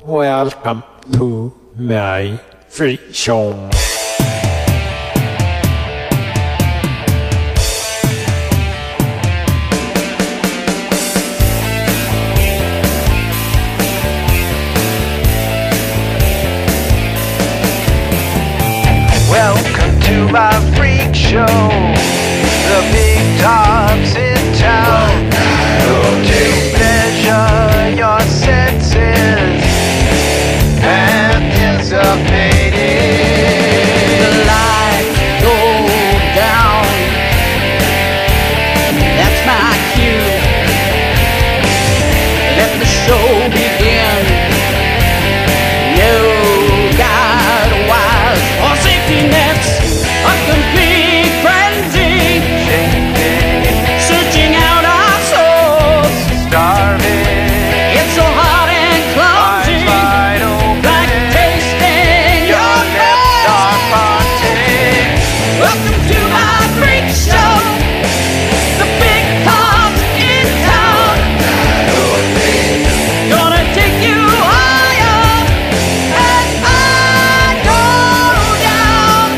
Welcome to my free show. Welcome to my freak show. The big dogs in town to pleasure your senses. Anticipating the lights go down. That's my cue. Let the show begin. No guide wires or safety nets. A complete frenzy, searching out our souls. starving. It's so hot and clumsy, Wide open. like tasting Your your lips breath. are parting. Welcome to my freak show. The big dogs in town. Gonna take you higher as I go down.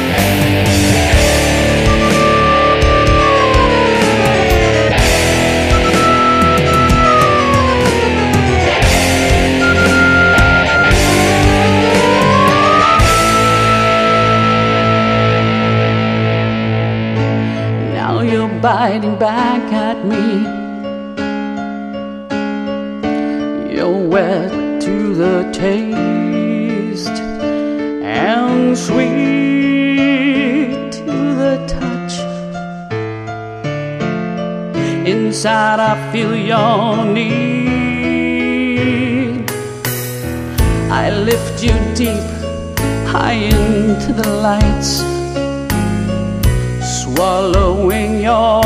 Now you're biting back at me. You're wet to the taste and sweet to the touch. Inside I feel your need. I lift you deep, high into the lights, swallowing your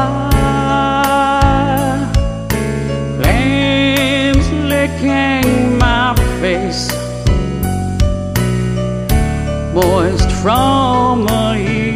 fire. Flames licking my face, moist from the heat.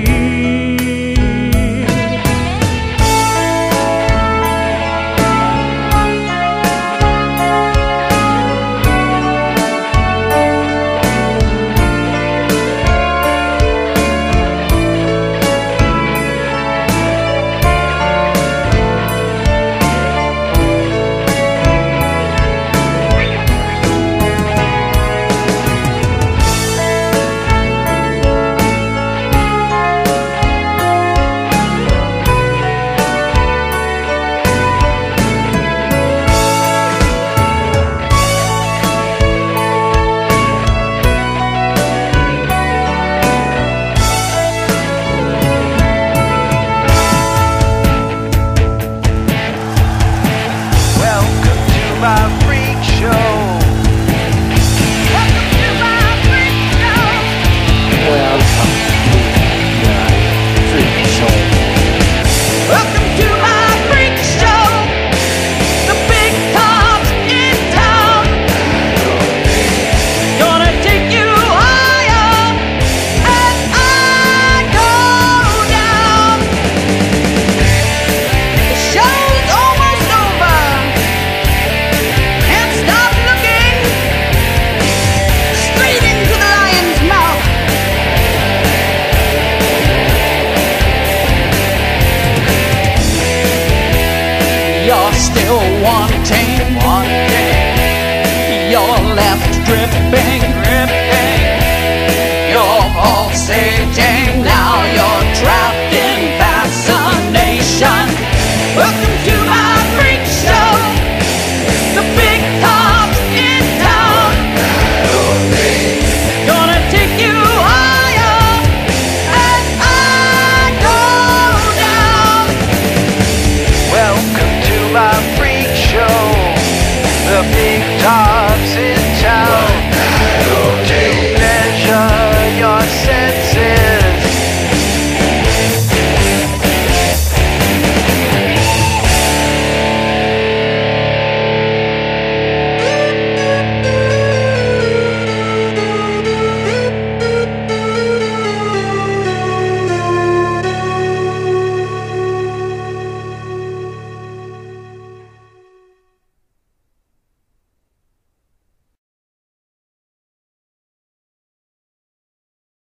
Welcome to my freak show. Welcome to my freak show. Welcome to my free show. Welcome to my freak show. The big dogs in town. Gonna take you higher as I go down. The show's almost over. Can't stop looking straight into the lion's mouth. You're still wanting, you're left dripping, you're pulsating, now you're